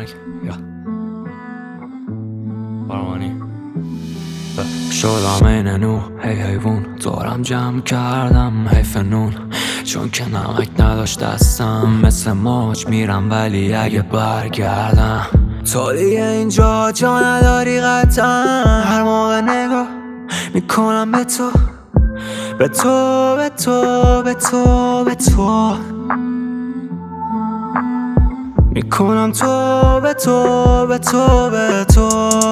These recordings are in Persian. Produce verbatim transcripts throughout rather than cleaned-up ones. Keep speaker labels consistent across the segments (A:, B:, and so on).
A: مرگ یا بارمانی شدم این نو هی حیوون دورم جمع کردم حیف نون چون که نمک نداشت دستم مثل ماچ میرم ولی اگه برگردم تو دیگه اینجا جا نداری قطعا هر موقع نگاه میکنم به تو به تو به تو به تو به تو میکنم تو به تو به تو به تو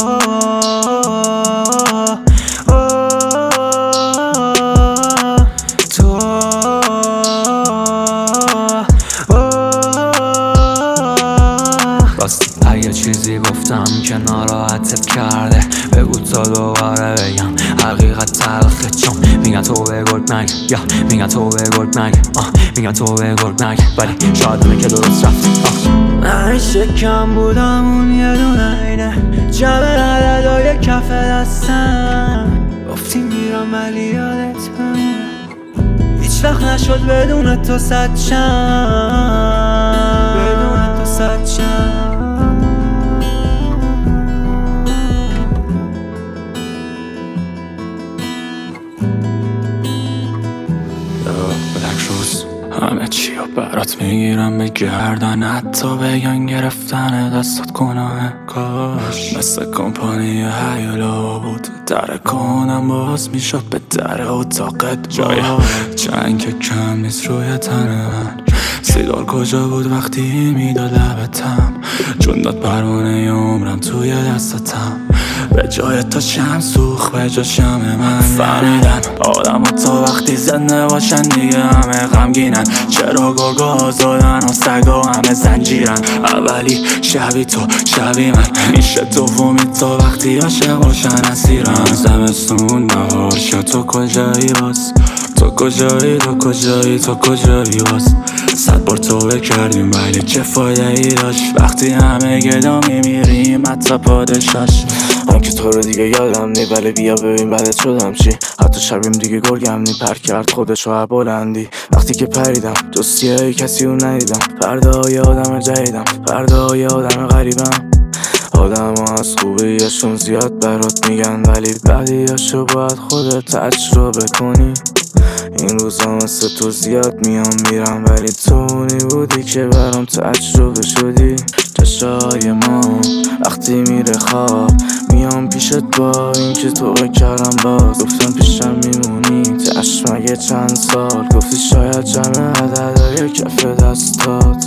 A: راستی اگه چیزی گفتم که ناراحتت کرده بگو تا دوباره بگم حقیقت تلخه چون میگن تو به گرگ نگه یا میگن تو به گرگ نگه میگن تو به گرگ نگه ولی شاید اونه که درست رفت من شکم بودم اون یه دونه اینه جمع عددهای کف دستم گفتی میرم ولی یادت بمونه هیچ وقت نشد بدون تو صد شم بدون تو صد شم همه چی رو برات میگیرم به گردن حتی بگن گرفتن دستات گناه کاش مثل کمپانی هیولا بود در کنم باز میشد به در اتاقت جای جنگ کم نیست روی تن من سیگار کجا بود وقتی میداد لبتم چون داد پروانه عمرم توی دستتم به جای تا شم سوخ به جا شم من فهمیدن آدم ها تا وقتی زنده باشن دیگه همه غمگینن چرا گرگا آزادن و سگا همه زنجیرن اولی شبی تو شبی من میشه دومی تا وقتی عاشق باشن اسیرن زمستون بهار شد تو کجایی باز تو کجایی تو کجایی تو کجایی باز صد بار توبه کردیم ولی چه فایده ای داشت وقتی همه گدا میمیریم حتی پادشاش من که تو رو دیگه یادم نی ولی بیا ببین بعدت شدم چی حتی شبیم دیگه گرگم نی پر کرد خودشو هر بلندی وقتی که پریدم جستی های کسی رو ندیدم فردا های آدم جدیدم فردا های آدم غریبم آدم ها از خوبیشون زیاد برات میگن ولی بعدیاشو باید خودت تجربه کنی این روزا مثل تو زیاد میام میرم ولی تو اونی بودی که برام تجربه شدی چشای ما وقتی میره خواب میام پیشت با این که تو بکرم باز گفتم پیشم میمونی چشم اگه چند سال گفتی شاید جمع عددهای کف دستات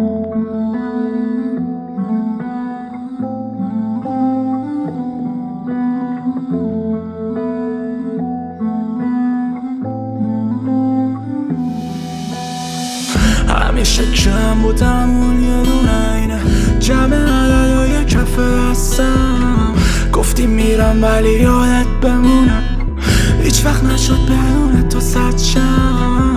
A: همیشه کم بودم اون یه دونه اینه جمع عددهای کف دستم گفتی میرم ولی یادت بمونه هیچ وقت نشد بدون تو صد شم